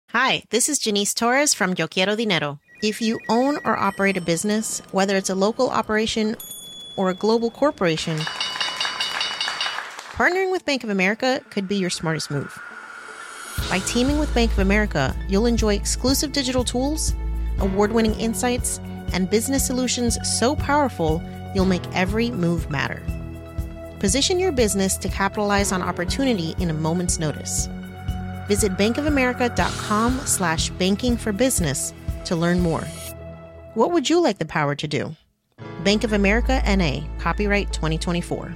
Hi, this is Janice Torres from Yo Quiero Dinero. If you own or operate a business, whether it's a local operation or a global corporation, partnering with Bank of America could be your smartest move. By teaming with Bank of America, you'll enjoy exclusive digital tools, award-winning insights, and business solutions so powerful you'll make every move matter. Position your business to capitalize on opportunity in a moment's notice. Visit bankofamerica.com/bankingforbusiness to learn more. What would you like the power to do? Bank of America N.A., copyright 2024.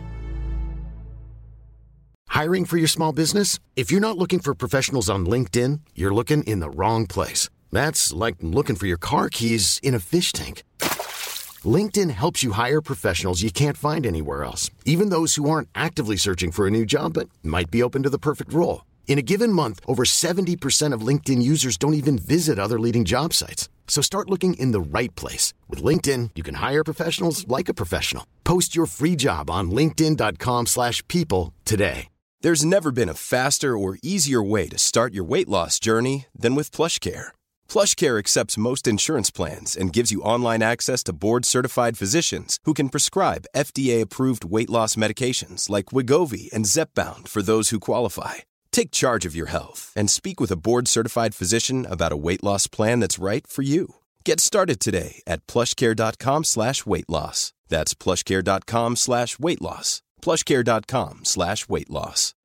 Hiring for your small business? If you're not looking for professionals on LinkedIn, you're looking in the wrong place. That's like looking for your car keys in a fish tank. LinkedIn helps you hire professionals you can't find anywhere else, even those who aren't actively searching for a new job but might be open to the perfect role. In a given month, over 70% of LinkedIn users don't even visit other leading job sites. So start looking in the right place. With LinkedIn, you can hire professionals like a professional. Post your free job on linkedin.com/people today. There's never been a faster or easier way to start your weight loss journey than with PlushCare. PlushCare accepts most insurance plans and gives you online access to board-certified physicians who can prescribe FDA-approved weight loss medications like Wegovy and Zepbound for those who qualify. Take charge of your health and speak with a board-certified physician about a weight loss plan that's right for you. Get started today at plushcare.com/weight loss. That's plushcare.com/weight loss. plushcare.com/weight loss.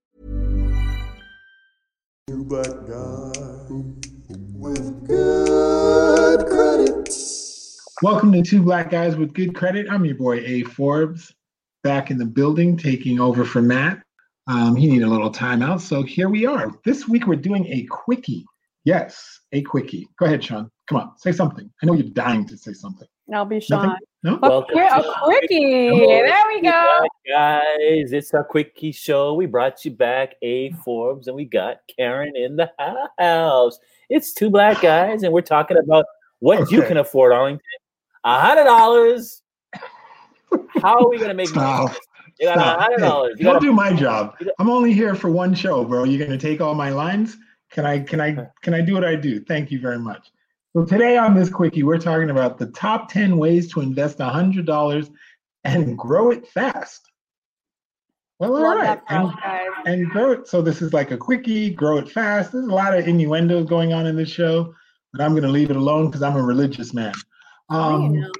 Two black guys with good credit. Welcome to Two Black Guys with Good Credit. I'm your boy A. Forbes, back in the building, taking over for Matt. He needed a little time out, so here we are. This week we're doing a quickie. Yes, a quickie. Go ahead, Sean. Come on, say something. I know you're dying to say something. I'll be Sean. No? Welcome a quickie. There we go. Guys, it's a quickie show. We brought you back A. Forbes, and we got Karen in the house. It's Two Black Guys, and we're talking about what you can afford, Arlington. $100. How are we going to make money? You got $100. Hey, don't do my job. I'm only here for one show, bro. You're going to take all my lines? Can I do what I do? Thank you very much. So today on this quickie, we're talking about the top 10 ways to invest $100 and grow it fast. Well, all right. And grow it. So this is like a quickie, grow it fast. There's a lot of innuendos going on in this show, but I'm going to leave it alone because I'm a religious man. Karen,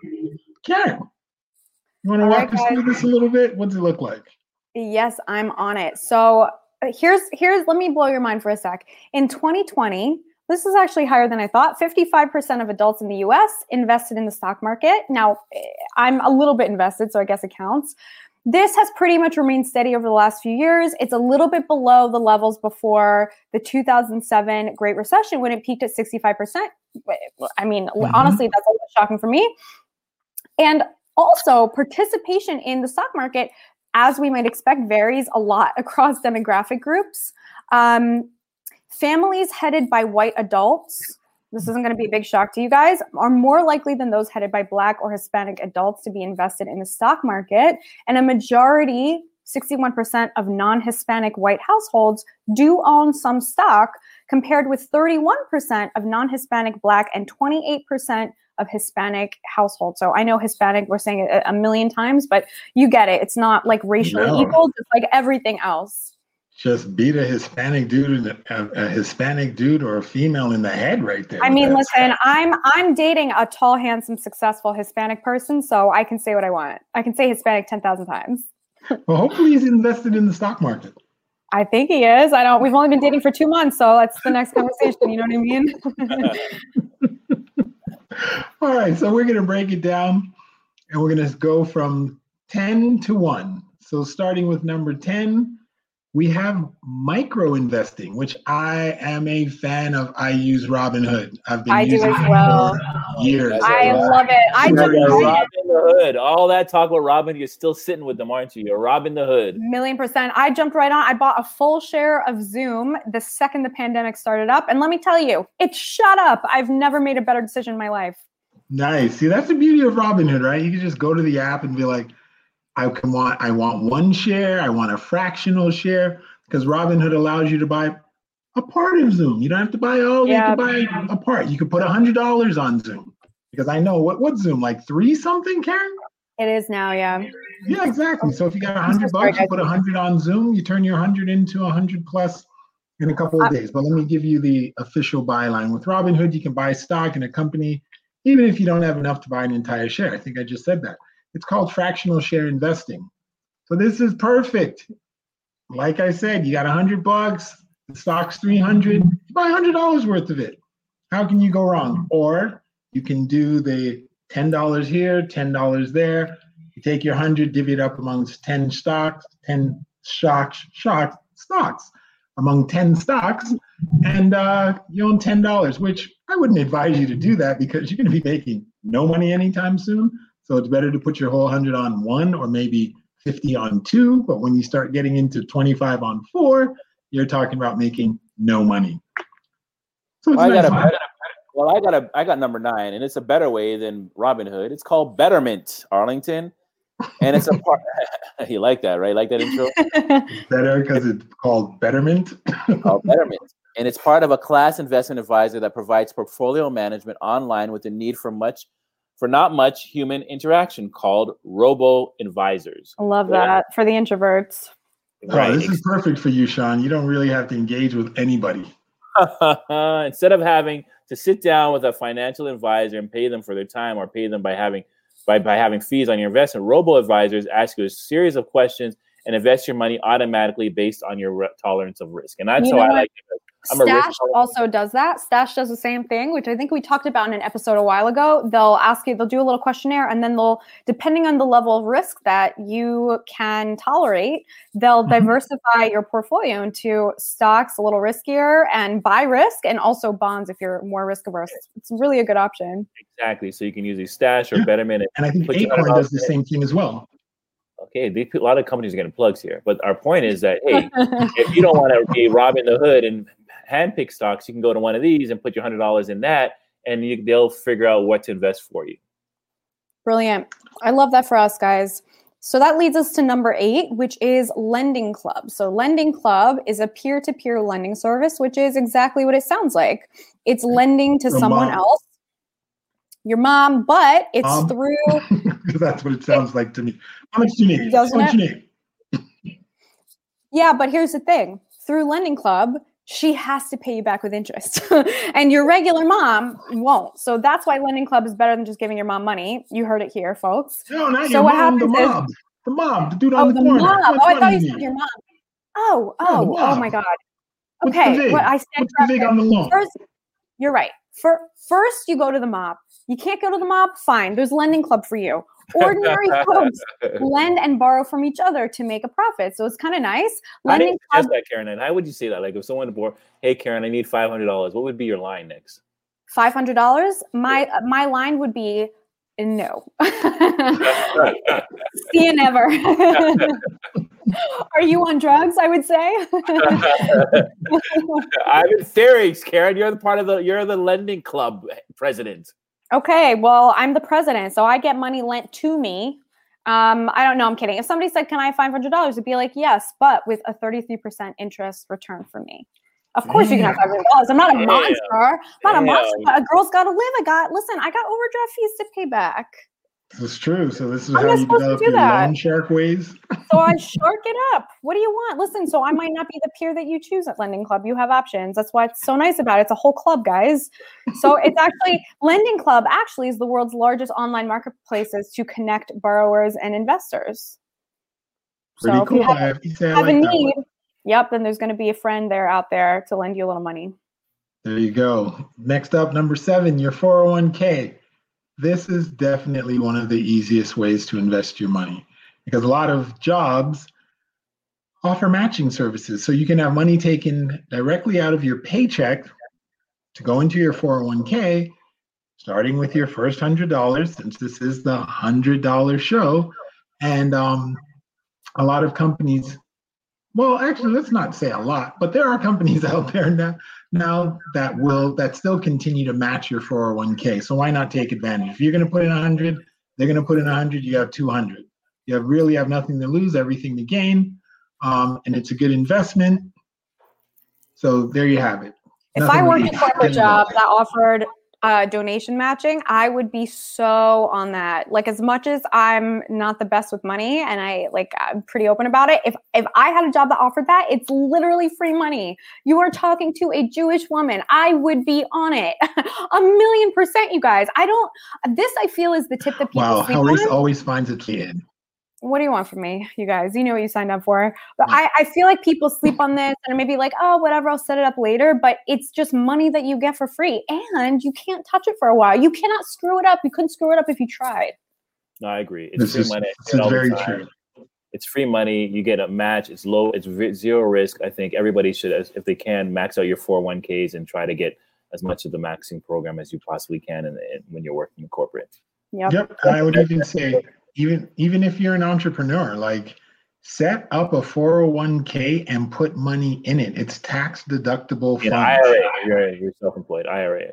you want to walk us through this a little bit? What does it look like? Yes, I'm on it. So here's let me blow your mind for a sec. In 2020, this is actually higher than I thought. 55% of adults in the US invested in the stock market. Now, I'm a little bit invested, so I guess it counts. This has pretty much remained steady over the last few years. It's a little bit below the levels before the 2007 Great Recession when it peaked at 65%. I mean, honestly, that's a little shocking for me. And also, participation in the stock market, as we might expect, varies a lot across demographic groups. Families headed by white adults, this isn't going to be a big shock to you guys, are more likely than those headed by Black or Hispanic adults to be invested in the stock market. And a majority, 61% of non-Hispanic white households do own some stock, compared with 31% of non-Hispanic Black and 28% of Hispanic households. So I know Hispanic, we're saying it a million times, but you get it. It's not like racially equal, just like everything else. Just beat a Hispanic dude or a female in the head right there. I mean, listen, I'm dating a tall, handsome, successful Hispanic person, so I can say what I want. I can say Hispanic 10,000 times. Well, hopefully he's invested in the stock market. I think he is. We've only been dating for 2 months, so that's the next conversation. You know what I mean? All right, so we're going to break it down, and we're going to go from 10 to 1. So starting with number 10, we have micro investing, which I am a fan of. I use Robinhood. I've been using it for years. I love it. I jumped Robin the Hood. All that talk about Robin, you're still sitting with them, aren't you? You're Robin the Hood. 1,000,000%. I jumped right on. I bought a full share of Zoom the second the pandemic started up. And let me tell you, it shut up. I've never made a better decision in my life. Nice. See, that's the beauty of Robinhood, right? You can just go to the app and be like, I want one share. I want a fractional share, because Robinhood allows you to buy a part of Zoom. You don't have to buy all. Yeah. You can buy a part. You could put $100 on Zoom, because I know what Zoom, like 3 something, Karen? It is now, yeah. Yeah, exactly. So if you got $100, you put 100 on Zoom, you turn your 100 into 100 plus in a couple of days. But let me give you the official buy line. With Robinhood, you can buy stock in a company, even if you don't have enough to buy an entire share. I think I just said that. It's called fractional share investing. So this is perfect. Like I said, you got $100, the stock's 300, you buy $100 worth of it. How can you go wrong? Or you can do the $10 here, $10 there. You take your 100, divvy it up amongst 10 stocks, 10 stocks among 10 stocks, and you own $10, which I wouldn't advise you to do that, because you're going to be making no money anytime soon. So it's better to put your whole 100 on 1, or maybe 50 on 2. But when you start getting into 25 on 4, you're talking about making no money. So it's I got number 9, and it's a better way than Robinhood. It's called Betterment, Arlington. And it's a part. You like that, right? Like that intro? Better because it's called Betterment. Called Betterment. And it's part of a class investment advisor that provides portfolio management online with the need for not much human interaction, called robo-advisors. I love that for the introverts. Right. This is perfect for you, Sean. You don't really have to engage with anybody. Instead of having to sit down with a financial advisor and pay them for their time, or pay them by having fees on your investment, robo-advisors ask you a series of questions and invest your money automatically based on your tolerance of risk. And that's how I like it. Stash also does that. Stash does the same thing, which I think we talked about in an episode a while ago. They'll do a little questionnaire, and then depending on the level of risk that you can tolerate, they'll diversify your portfolio into stocks a little riskier, and buy risk, and also bonds if you're more risk averse. It's really a good option. Exactly. So you can use a Stash or Betterment. And I think Acorn does the same thing as well. Okay, a lot of companies are getting plugs here, but our point is that, hey, if you don't want to be robbing the hood and handpick stocks, you can go to one of these and put your $100 in that, and they'll figure out what to invest for you. Brilliant. I love that for us, guys. So that leads us to number 8, which is Lending Club. So Lending Club is a peer-to-peer lending service, which is exactly what it sounds like. It's lending to someone else, your mom, but it's through... That's what it sounds like to me. How much do you need? Doesn't How much do you need? Yeah, but here's the thing. Through Lending Club, she has to pay you back with interest. And your regular mom won't. So that's why Lending Club is better than just giving your mom money. You heard it here, folks. No, not your mom, the mom, the dude on the corner. Mom. I thought you said your mom. Oh my God. Okay, I stand corrected. On the loan? First, you're right. First, you go to the mob. You can't go to the mob? Fine. There's Lending Club for you. Ordinary folks lend and borrow from each other to make a profit. So it's kind of nice. Lending Club. That, Karen. And how would you say that? Like if someone borrowed, hey, Karen, I need $500. What would be your line next? $500? My line would be no. See you never. Are you on drugs? I would say. I'm in theories, Karen. You're the Lending Club president. Okay, well, I'm the president, so I get money lent to me. I don't know. I'm kidding. If somebody said, "Can I have $500?" It'd be like, "Yes," but with a 33% interest return for me. Of course, you can have $500. I'm not a monster. I'm not a monster. But a girl's got to live. I got overdraft fees to pay back. That's true. So this is how you develop your loan shark ways. So I shark it up. What do you want? Listen, so I might not be the peer that you choose at Lending Club. You have options. That's why it's so nice about it. It's a whole club, guys. So it's actually Lending Club actually is the world's largest online marketplaces to connect borrowers and investors. Pretty cool. If you have a need, then there's going to be a friend there out there to lend you a little money. There you go. Next up, number 7, your 401k. This is definitely one of the easiest ways to invest your money because a lot of jobs offer matching services. So you can have money taken directly out of your paycheck to go into your 401k, starting with your first $100, since this is the $100 show. And a lot of companies, well, actually, let's not say a lot, but there are companies out there now that still continue to match your 401k. So why not take advantage? If you're going to put in 100, they're going to put in 100. You have 200. You really have nothing to lose, everything to gain, and it's a good investment. So there you have it. If I worked a corporate job that offered donation matching, I would be so on that. Like, as much as I'm not the best with money and I'm pretty open about it, if I had a job that offered that, it's literally free money. You are talking to a Jewish woman. I would be on it. 1,000,000%, you guys. I feel is the tip that people sleep Maurice on. always finds it in. What do you want from me, you guys? You know what you signed up for. But I feel like people sleep on this and maybe like, oh, whatever, I'll set it up later. But it's just money that you get for free. And you can't touch it for a while. You cannot screw it up. You couldn't screw it up if you tried. No, I agree. It's free money. This is very true. It's free money. You get a match. It's low. It's zero risk. I think everybody should, if they can, max out your 401ks and try to get as much of the maxing program as you possibly can and when you're working in corporate. Yep. I would even say, even if you're an entrepreneur, like set up a 401k and put money in it. It's tax deductible funds. IRA, you're self-employed. IRA.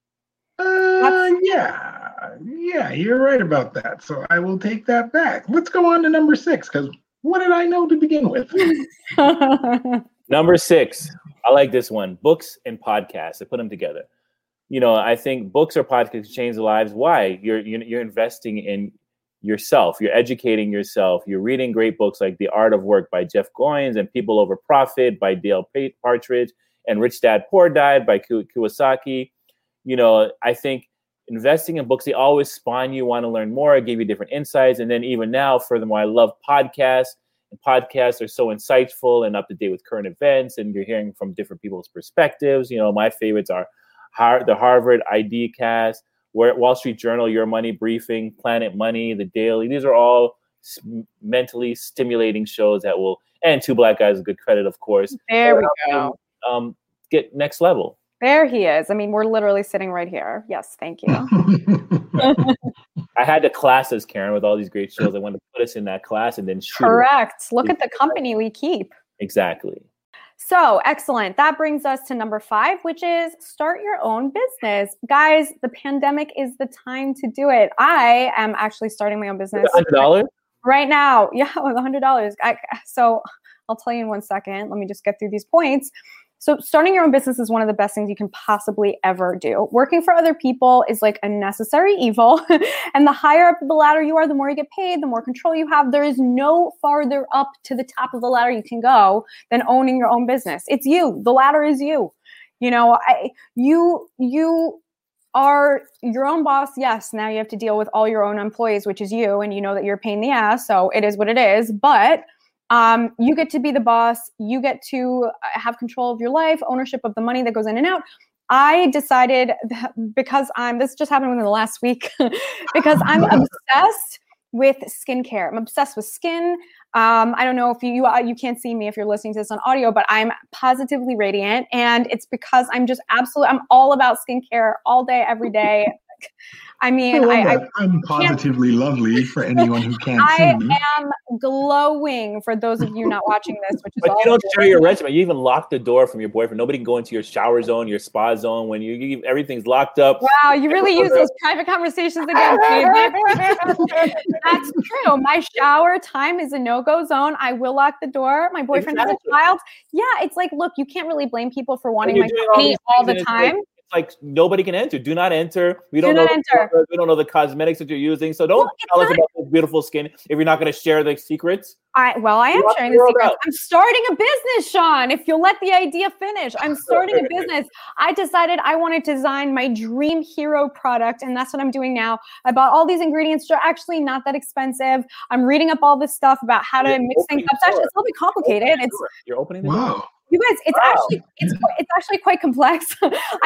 Yeah, you're right about that. So I will take that back. Let's go on to number 6, because what did I know to begin with? Number 6. I like this one. Books and podcasts. I put them together. I think books or podcasts change lives. Why? You're investing in yourself. You're educating yourself. You're reading great books like The Art of Work by Jeff Goins and People Over Profit by Dale Partridge and Rich Dad Poor Dad by Kiyosaki. I think investing in books, they always spawn you want to learn more, give you different insights. And then even now, furthermore, I love podcasts. And podcasts are so insightful and up to date with current events. And you're hearing from different people's perspectives. My favorites are the Harvard ID Cast, Wall Street Journal, Your Money Briefing, Planet Money, The Daily. These are all mentally stimulating shows that will, and Two Black Guys, good credit, of course. There we go. Get next level. There he is. I mean, we're literally sitting right here. Yes, thank you. I had the classes, Karen, with all these great shows. I wanted to put us in that class and then shoot. Correct. Look at the company we keep. Exactly. So excellent. That brings us to number 5, which is start your own business. Guys, the pandemic is the time to do it. I am actually starting my own business. $100? Right now. Yeah, with $100. So I'll tell you in 1 second. Let me just get through these points. So starting your own business is one of the best things you can possibly ever do. Working for other people is like a necessary evil. And the higher up the ladder you are, the more you get paid, the more control you have. There is no farther up to the top of the ladder you can go than owning your own business. It's you. The ladder is you. You are your own boss. Yes, now you have to deal with all your own employees, which is you. And you know that you're a pain in the ass. So it is what it is. But you get to be the boss. You get to have control of your life, ownership of the money that goes in and out. I decided because this just happened within the last week, because I'm obsessed with skincare. I'm obsessed with skin. I don't know if you can't see me if you're listening to this on audio, but I'm positively radiant. And it's because I'm all about skincare all day, every day. I mean, I'm positively lovely for anyone who can't see me. I am glowing for those of you not watching this, which is but you don't share your regimen. You even lock the door from your boyfriend. Nobody can go into your shower zone, your spa zone when you everything's locked up. Wow, you really use those private conversations again, baby. That's true. My shower time is a no-go zone. I will lock the door. My boyfriend has a child. Yeah, it's like, look, you can't really blame people for wanting my company all the time. Like nobody can enter. Do not enter. We don't know the cosmetics that you're using. So don't tell us about this beautiful skin if you're not going to share the secrets. I am sharing the secrets. I'm starting a business, Sean. If you'll let the idea finish, I'm starting a business. I decided I wanted to design my dream hero product, and that's what I'm doing now. I bought all these ingredients. They're actually not that expensive. I'm reading up all this stuff about how to mix things up. It's a little bit complicated. You're opening the door. You guys, it's actually quite complex.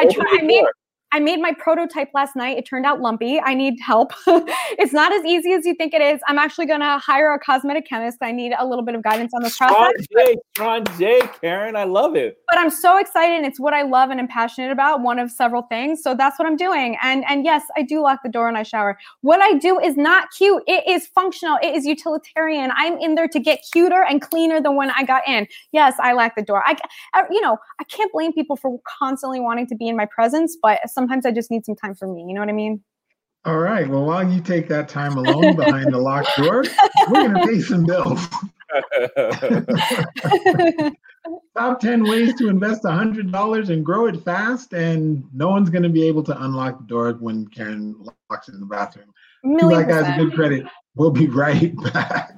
I made my prototype last night. It turned out lumpy. I need help. It's not as easy as you think it is. I'm actually going to hire a cosmetic chemist. I need a little bit of guidance on this process. Strong J, Karen. I love it. But I'm so excited. And it's what I love and am passionate about. One of several things. So that's what I'm doing. And yes, I do lock the door and I shower. What I do is not cute. It is functional. It is utilitarian. I'm in there to get cuter and cleaner than when I got in. Yes, I lock the door. I can't blame people for constantly wanting to be in my presence, but sometimes I just need some time for me. You know what I mean? All right. Well, while you take that time alone behind the locked door, we're going to pay some bills. Top 10 ways to invest $100 and grow it fast, and no one's going to be able to unlock the door when Karen locks it in the bathroom. Two Black Guys with Good Credit. We'll be right back.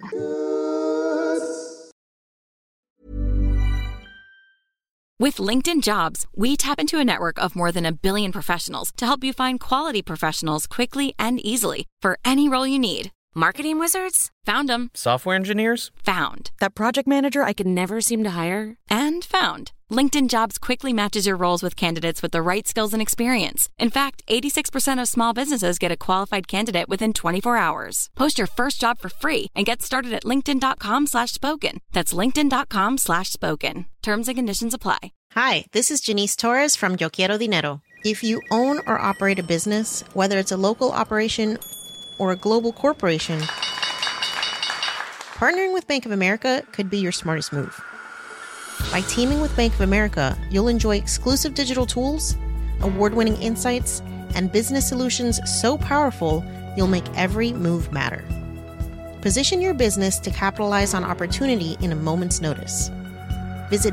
With LinkedIn Jobs, we tap into a network of more than 1 billion professionals to help you find quality professionals quickly and easily for any role you need. Marketing wizards? Found them. Software engineers? Found. That project manager I could never seem to hire? And found. LinkedIn Jobs quickly matches your roles with candidates with the right skills and experience. In fact, 86% of small businesses get a qualified candidate within 24 hours. Post your first job for free and get started at linkedin.com/spoken. That's linkedin.com/spoken. Terms and conditions apply. Hi, this is Janice Torres from Yo Quiero Dinero. If you own or operate a business, whether it's a local operation or a global corporation, partnering with Bank of America could be your smartest move. By teaming with Bank of America, you'll enjoy exclusive digital tools, award-winning insights, and business solutions so powerful you'll make every move matter. Position your business to capitalize on opportunity in a moment's notice. Visit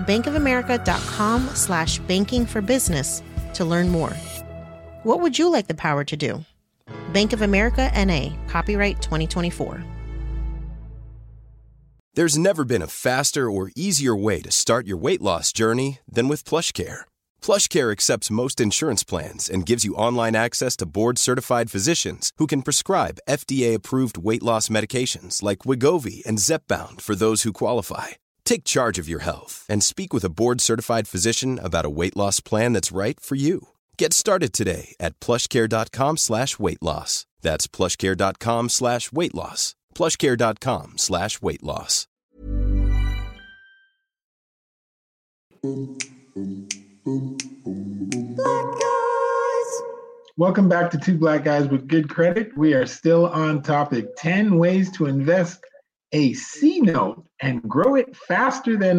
bankofamerica.com/bankingforbusiness to learn more. What would you like the power to do? Bank of America N.A., copyright 2024. There's never been a faster or easier way to start your weight loss journey than with PlushCare. PlushCare accepts most insurance plans and gives you online access to board-certified physicians who can prescribe FDA-approved weight loss medications like Wegovy and Zepbound for those who qualify. Take charge of your health and speak with a board-certified physician about a weight loss plan that's right for you. Get started today at plushcare.com/weight loss. That's plushcare.com/weight loss. plushcare.com/weight loss. Welcome back to Two Black Guys with Good Credit. We are still on topic 10 ways to invest a C note and grow it faster than ...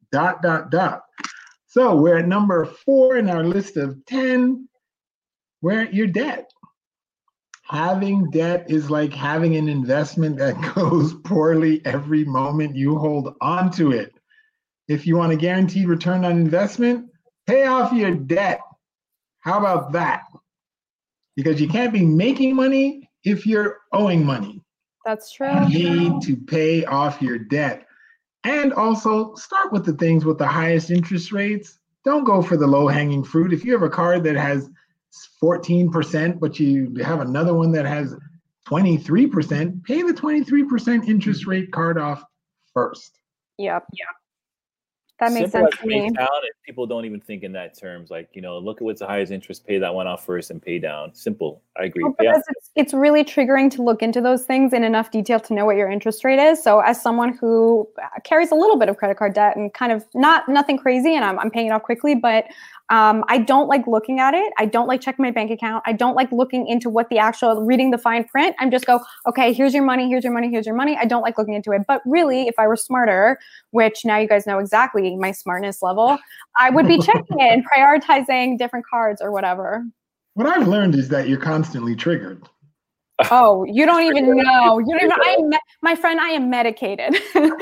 So we're at number 4 in our list of 10. We're at your debt. Having debt is like having an investment that goes poorly every moment you hold on to it. If you want a guaranteed return on investment, pay off your debt. How about that? Because you can't be making money if you're owing money. That's true. You need to pay off your debt. And also start with the things with the highest interest rates. Don't go for the low-hanging fruit. If you have a card that has 14%, but you have another one that has 23%, pay the 23% interest rate card off first. Yep. That makes Simple sense to me. Down, and people don't even think in that terms. Like, look at what's the highest interest, pay that one off first and pay down. Simple. I agree. Well, because it's really triggering to look into those things in enough detail to know what your interest rate is. So as someone who carries a little bit of credit card debt and kind of nothing crazy, and I'm paying it off quickly, but I don't like looking at it. I don't like checking my bank account. I don't like looking into what the actual reading the fine print. I'm just go, okay, here's your money, here's your money, here's your money. I don't like looking into it. But really, if I were smarter, which now you guys know exactly my smartness level, I would be checking it and prioritizing different cards or whatever. What I've learned is that you're constantly triggered. Oh, you don't even know. You don't even. My friend, I am medicated.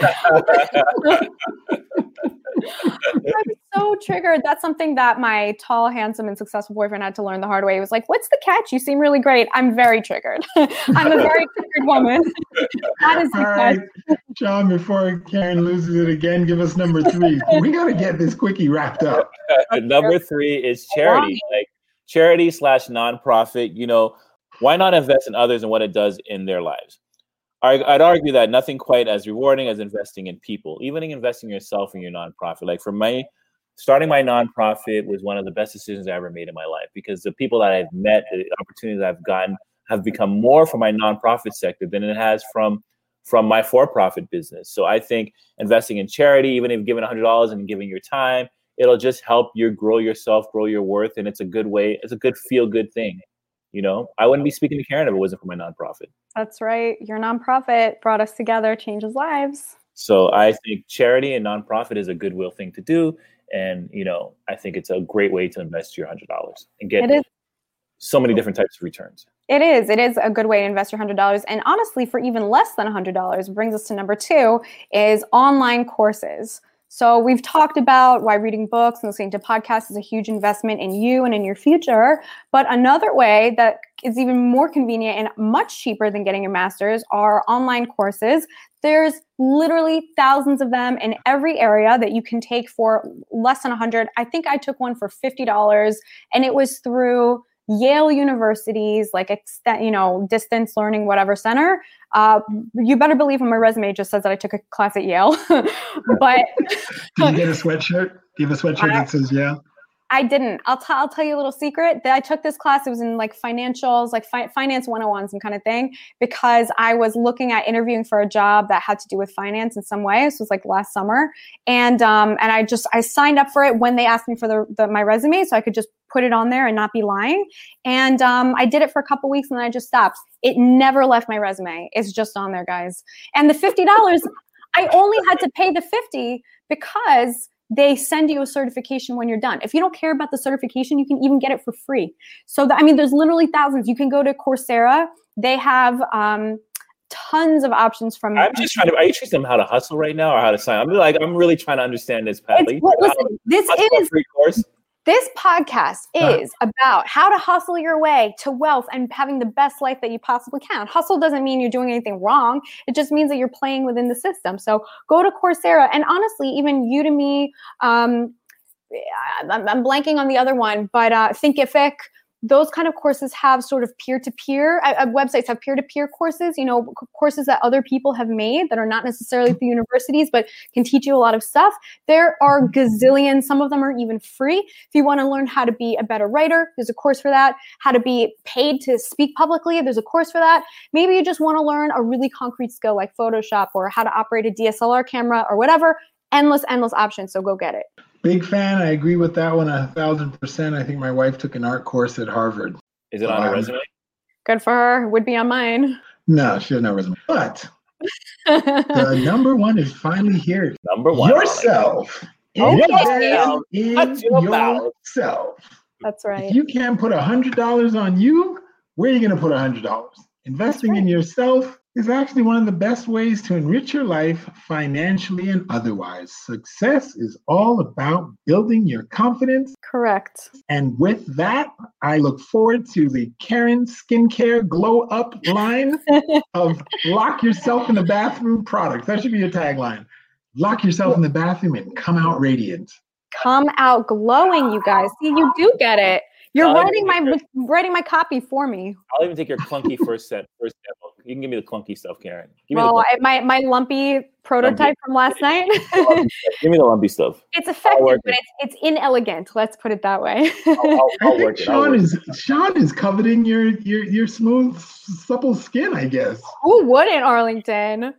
I'm so triggered. That's something that my tall, handsome, and successful boyfriend had to learn the hard way. He was like, "What's the catch? You seem really great." I'm very triggered. I'm a very triggered woman. That is the catch. Right. John, before Karen loses it again, give us number 3. We got to get this quickie wrapped up. Number 3 is charity. Like charity/nonprofit. Why not invest in others and what it does in their lives? I'd argue that nothing quite as rewarding as investing in people, even investing in yourself in your nonprofit. Like for me, starting my nonprofit was one of the best decisions I ever made in my life, because the people that I've met, the opportunities I've gotten have become more from my nonprofit sector than it has from my for-profit business. So I think investing in charity, even if you're giving $100 and giving your time, it'll just help you grow yourself, grow your worth. And it's a good way. It's a good feel-good thing. I wouldn't be speaking to Karen if it wasn't for my nonprofit. That's right. Your nonprofit brought us together, changes lives. So I think charity and nonprofit is a goodwill thing to do. And, I think it's a great way to invest your $100 and get so many different types of returns. It is a good way to invest your $100. And honestly, for even less than $100, brings us to number 2 is online courses. So we've talked about why reading books and listening to podcasts is a huge investment in you and in your future. But another way that is even more convenient and much cheaper than getting your master's are online courses. There's literally thousands of them in every area that you can take for less than $100. I think I took one for $50, and it was through Yale University's distance learning, whatever center. You better believe on my resume it just says that I took a class at Yale. But did you get a sweatshirt? Do you have a sweatshirt that says Yale? I didn't. I'll tell you a little secret that I took this class. It was in like financials, like finance 101, some kind of thing, because I was looking at interviewing for a job that had to do with finance in some way. This was like last summer. And I signed up for it when they asked me for my resume, so I could just put it on there and not be lying. And I did it for a couple weeks and then I just stopped. It never left my resume. It's just on there, guys. And the $50, I only had to pay the $50 because they send you a certification when you're done. If you don't care about the certification, you can even get it for free. So, there's literally thousands. You can go to Coursera. They have tons of options from. I'm just trying to. Are you teaching them how to hustle right now, or how to sign? I'm really trying to understand this, Pat. Listen, this is free course. This podcast is about how to hustle your way to wealth and having the best life that you possibly can. Hustle doesn't mean you're doing anything wrong. It just means that you're playing within the system. So go to Coursera, and honestly, even Udemy. I'm blanking on the other one, but Thinkific. Those kind of courses have sort of peer-to-peer websites have peer-to-peer courses, courses that other people have made that are not necessarily at the universities, but can teach you a lot of stuff. There are gazillions. Some of them are even free. If you want to learn how to be a better writer, there's a course for that. How to be paid to speak publicly, there's a course for that. Maybe you just want to learn a really concrete skill like Photoshop or how to operate a DSLR camera or whatever. Endless options. So go get it. Big fan. I agree with that one 1,000%. I think my wife took an art course at Harvard. Is it on her resume? Good for her. Would be on mine. No, she has no resume. But the number one is finally here. Number one. Yourself. Yourself. Yourself. That's right. If you can't put $100 on you, where are you going to put $100? Investing in yourself is actually one of the best ways to enrich your life financially and otherwise. Success is all about building your confidence. Correct. And with that, I look forward to the Karen Skincare Glow Up line of lock yourself in the bathroom products. That should be your tagline. Lock yourself in the bathroom and come out radiant. Come out glowing, you guys. See, you do get it. You're writing my copy for me. I'll even take your clunky first demo. You can give me the clunky stuff, Karen. My lumpy prototype from last night. Give me the lumpy stuff. It's effective, but it's inelegant. Let's put it that way. I'll work it. Sean is coveting your smooth, supple skin, I guess. Who wouldn't, Arlington?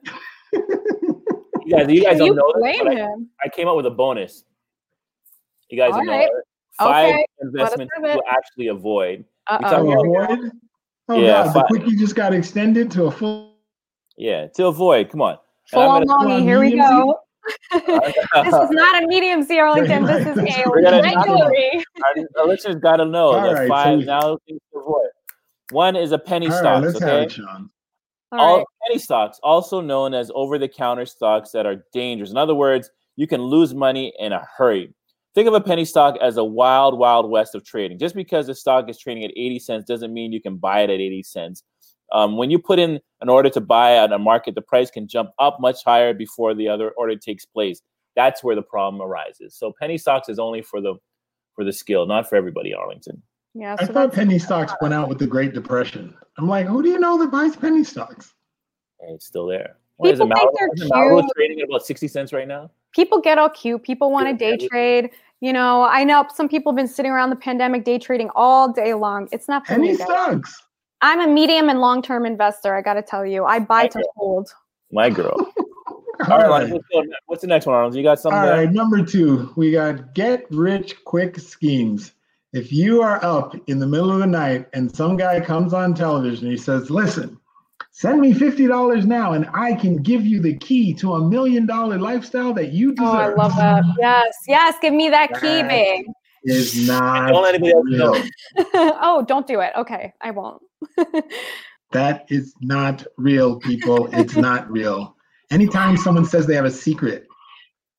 You guys don't know this, but I came up with a bonus. You guys don't know it. 5 investments to actually avoid. Avoid? Oh, God, the quickie just got extended to a full. Yeah, to avoid. Come on. Full on longy. Here we go. This is not a medium C, Arlington. This is a regulatory. Our listeners got to know that 5 now things to avoid. One is a penny stock. Let's have it, Sean. All penny stocks, also known as over-the-counter stocks that are dangerous. In other words, you can lose money in a hurry. Think of a penny stock as a wild, wild west of trading. Just because the stock is trading at 80 cents doesn't mean you can buy it at 80 cents. When you put in an order to buy at a market, the price can jump up much higher before the other order takes place. That's where the problem arises. So penny stocks is only for the skill, not for everybody, Arlington. Yeah, I thought penny stocks went out with the Great Depression. I'm like, who do you know that buys penny stocks? And it's still there. People think they're cute. Trading at about 60 cents right now? People get all cute. People want to day trade. I know some people have been sitting around the pandemic day trading all day long. It's not for penny me, stocks. I'm a medium and long-term investor. I got to tell you, I buy to hold. My girl. All right. What's the next one, Arnold? You got something? All right. Number 2, we got get rich quick schemes. If you are up in the middle of the night and some guy comes on television, he says, listen, send me $50 now and I can give you the key to $1 million lifestyle that you deserve. Oh, I love that. Yes. Give me that key, babe. Is not don't let anybody else know. Oh, don't do it. Okay, I won't. That is not real, people. It's not real. Anytime someone says they have a secret,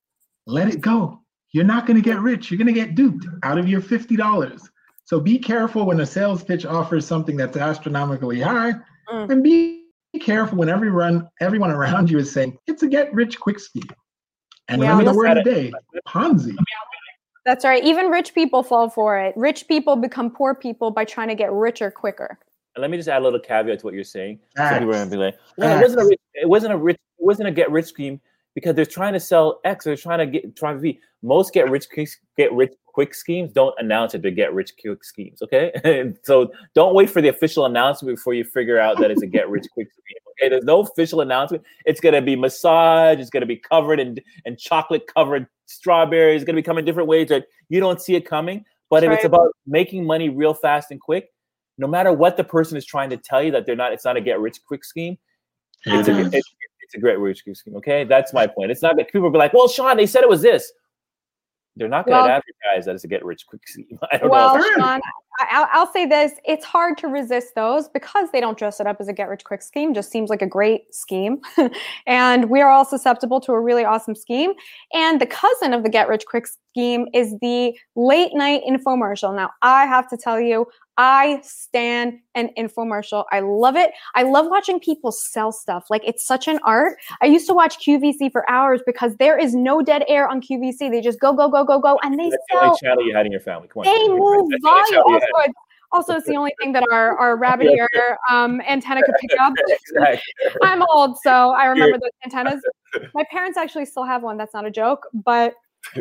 let it go. You're not going to get rich. You're going to get duped out of your $50. So be careful when a sales pitch offers something that's astronomically high, and be careful when everyone around you is saying it's a get-rich-quick scheme. And remember the word of the day, Ponzi. That's right. Even rich people fall for it. Rich people become poor people by trying to get richer quicker. And let me just add a little caveat to what you're saying. So people are going to be like, no, it wasn't a get-rich scheme because they're trying to sell X. They're trying to be. Most get-rich quick schemes don't announce that they're get-rich-quick schemes, okay? So don't wait for the official announcement before you figure out that it's a get-rich-quick scheme, okay? There's no official announcement. It's going to be massaged. It's going to be covered in chocolate-covered strawberries. It's going to be coming in different ways that you don't see it coming. But if it's about making money real fast and quick, no matter what the person is trying to tell you that it's not a get-rich-quick scheme, it's a get-rich-quick scheme, okay? That's my point. It's not that people will be like, well, Sean, they said it was this. They're not going to advertise that it's a get-rich-quick scheme. I don't know. Sean, I'll say this. It's hard to resist those because they don't dress it up as a get-rich-quick scheme. Just seems like a great scheme. And we are all susceptible to a really awesome scheme. And the cousin of the get-rich-quick scheme is the late-night infomercial. Now, I have to tell you, I stand an infomercial. I love it. I love watching people sell stuff. Like, it's such an art. I used to watch QVC for hours because there is no dead air on QVC. They just go, and they That's sell. the only channel you had in your family. Come on. They move volume. Also, it's the only thing that our rabbit ear antenna could pick up. Exactly. I'm old, so I remember those antennas. My parents actually still have one. That's not a joke, but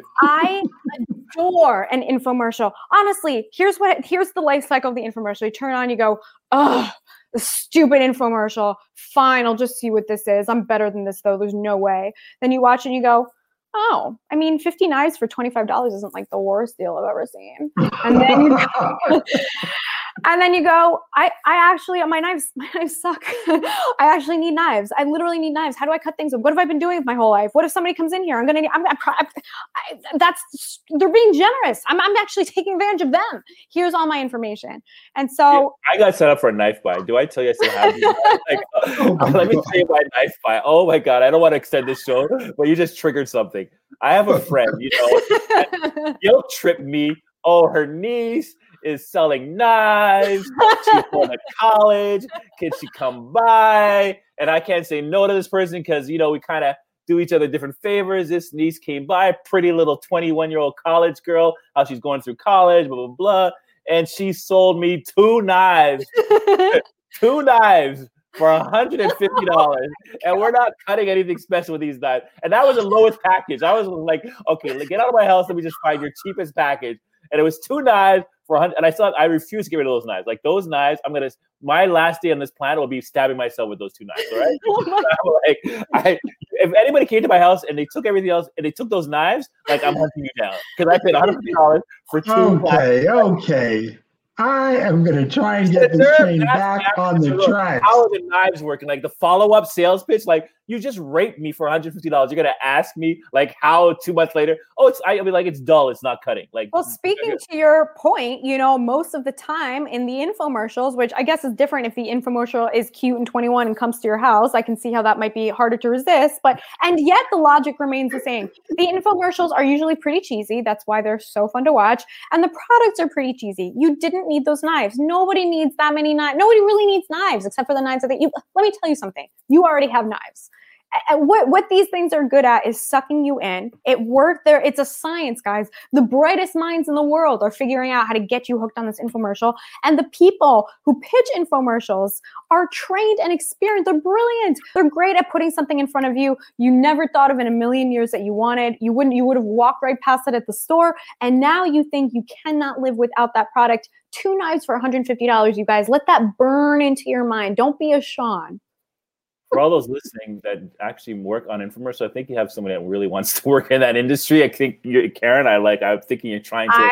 I adore an infomercial. Honestly, here's the life cycle of the infomercial. You turn on, you go, oh, the stupid infomercial. Fine, I'll just see what this is. I'm better than this, though. There's no way. Then you watch it and you go, oh, I mean, 50 knives for $25 isn't like the worst deal I've ever seen. And then you go, I actually, my knives suck. I actually need knives. I literally need knives. How do I cut things up? What have I been doing with my whole life? What if somebody comes in here? They're being generous. I'm actually taking advantage of them. Here's all my information. And so I got set up for a knife buy. Do I tell you I still have it? Let me tell you my knife buy. Oh my God. I don't want to extend this show, but you just triggered something. I have a friend, he'll trip me. Oh, her niece is selling knives. She's going to college. Can she come by? And I can't say no to this person because, we kind of do each other different favors. This niece came by, pretty little 21-year-old college girl, how she's going through college, blah, blah, blah. And she sold me 2 knives. 2 knives for $150. And we're not cutting anything special with these knives. And that was the lowest package. I was like, okay, get out of my house. Let me just find your cheapest package. And it was 2 knives for $100. And I refuse to get rid of those knives. Like, those knives, my last day on this planet will be stabbing myself with those 2 knives. All right. If anybody came to my house and they took everything else and they took those knives, like, I'm hunting you down because I paid $150 for 2 knives. Okay. I am going to try and get this train back on the track. How are the knives working? Like, the follow-up sales pitch, like, you just raped me for $150. You're going to ask me, like, how 2 months later? I'll be like, it's dull. It's not cutting. Like, well, speaking to your point, most of the time in the infomercials, which I guess is different if the infomercial is cute and 21 and comes to your house, I can see how that might be harder to resist. And yet the logic remains the same. The infomercials are usually pretty cheesy. That's why they're so fun to watch. And the products are pretty cheesy. You didn't need those knives. Nobody needs that many knives. Nobody really needs knives except for the knives that let me tell you something. You already have knives. What these things are good at is sucking you in. It worked there. It's a science, guys. The brightest minds in the world are figuring out how to get you hooked on this infomercial. And the people who pitch infomercials are trained and experienced. They're brilliant. They're great at putting something in front of you you never thought of in a million years that you wanted. You would have walked right past it at the store. And now you think you cannot live without that product. 2 knives for $150, you guys. Let that burn into your mind. Don't be a Sean. For all those listening that actually work on infomercials, I think you have someone that really wants to work in that industry. I think Karen, I'm thinking you're trying to.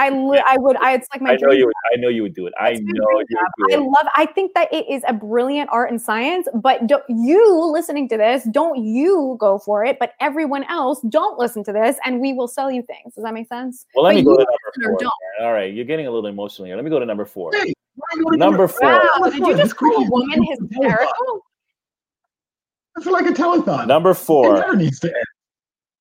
It's like my dream. I know you would do it. I know you would. I think that it is a brilliant art and science, but listening to this, don't you go for it, but everyone else don't listen to this and we will sell you things. Does that make sense? Well, let me go to number 4. All right. You're getting a little emotional here. Let me go to number 4. Hey, number 4. Wow, did you just call a woman hysterical? It's like a telethon. Number 4. It never needs to end.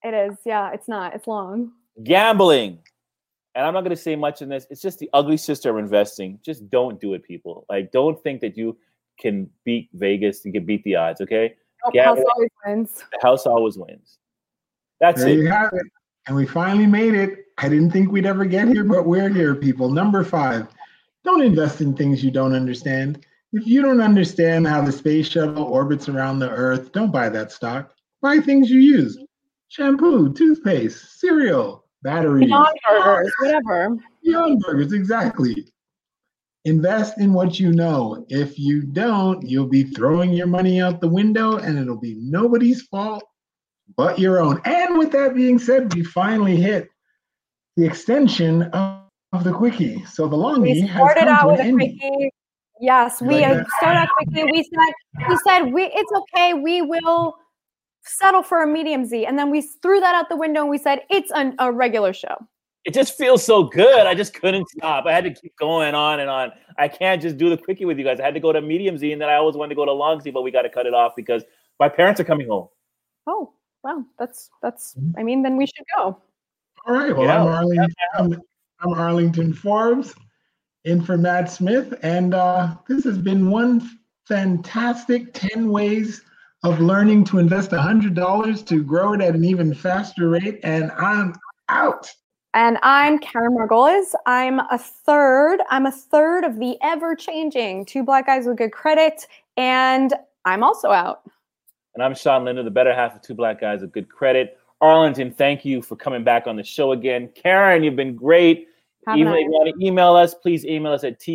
It is. Yeah, it's not. It's long. Gambling. And I'm not going to say much in this. It's just the ugly sister of investing. Just don't do it, people. Like, don't think that you can beat Vegas. You can beat the odds, okay? The house always wins. The house always wins. That's there it. You have it. And we finally made it. I didn't think we'd ever get here, but we're here, people. Number 5, don't invest in things you don't understand. If you don't understand how the space shuttle orbits around the Earth, don't buy that stock. Buy things you use. Shampoo, toothpaste, cereal, batteries. Beyond Burgers, whatever. Beyond Burgers, exactly. Invest in what you know. If you don't, you'll be throwing your money out the window and it'll be nobody's fault but your own. And with that being said, we finally hit the extension of the quickie. So the longie has come to an end. Quickie. Yes, we started out quickly. We said it's okay. We will settle for a medium Z, and then we threw that out the window and we said it's a regular show. It just feels so good. I just couldn't stop. I had to keep going on and on. I can't just do the quickie with you guys. I had to go to medium Z, and then I always wanted to go to long Z, but we got to cut it off because my parents are coming home. Oh, wow, that's. I mean, then we should go. All right. Well, yeah. I'm Arlington Forbes. In for Matt Smith, and this has been one fantastic 10 ways of learning to invest $100 to grow it at an even faster rate, and I'm out. And I'm Karen Margolis. I'm a third of the ever-changing Two Black Guys with Good Credit, and I'm also out. And I'm Sean Linder, the better half of Two Black Guys with Good Credit. Arlington, thank you for coming back on the show again. Karen, you've been great. Even if you want to email us, please email us at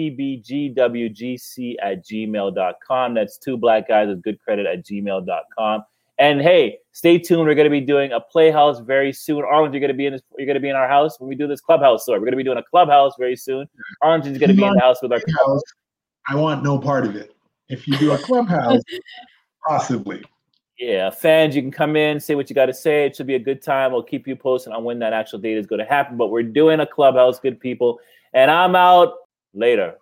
tbgwgc@gmail.com. That's Two Black Guys with Good Credit @gmail.com. And hey, stay tuned. We're going to be doing a Playhouse very soon. Arlington, you're going to be in our house when we do this Clubhouse tour. We're going to be doing a Clubhouse very soon. Arlington's going to be in the house with our Clubhouse. I want no part of it. If you do a Clubhouse, possibly. Yeah, fans, you can come in, say what you got to say. It should be a good time. We'll keep you posted on when that actual date is going to happen. But we're doing a Clubhouse, good people. And I'm out later.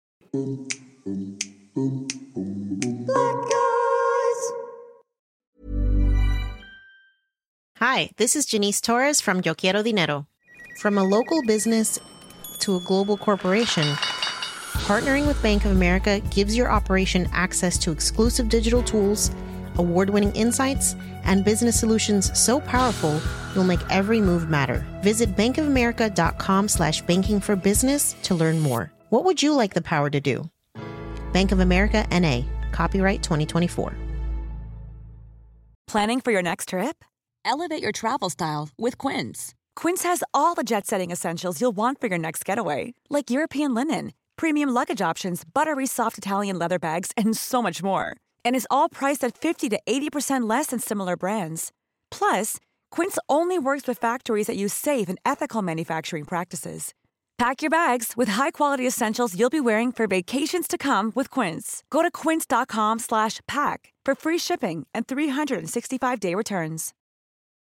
Hi, this is Janice Torres from Yo Quiero Dinero. From a local business to a global corporation, partnering with Bank of America gives your operation access to exclusive digital tools, award-winning insights, and business solutions so powerful, you'll make every move matter. Visit bankofamerica.com/banking for business to learn more. What would you like the power to do? Bank of America, N.A., copyright 2024. Planning for your next trip? Elevate your travel style with Quince. Quince has all the jet-setting essentials you'll want for your next getaway, like European linen, premium luggage options, buttery soft Italian leather bags, and so much more. And is all priced at 50 to 80% less than similar brands. Plus, Quince only works with factories that use safe and ethical manufacturing practices. Pack your bags with high-quality essentials you'll be wearing for vacations to come with Quince. Go to quince.com/pack for free shipping and 365-day returns.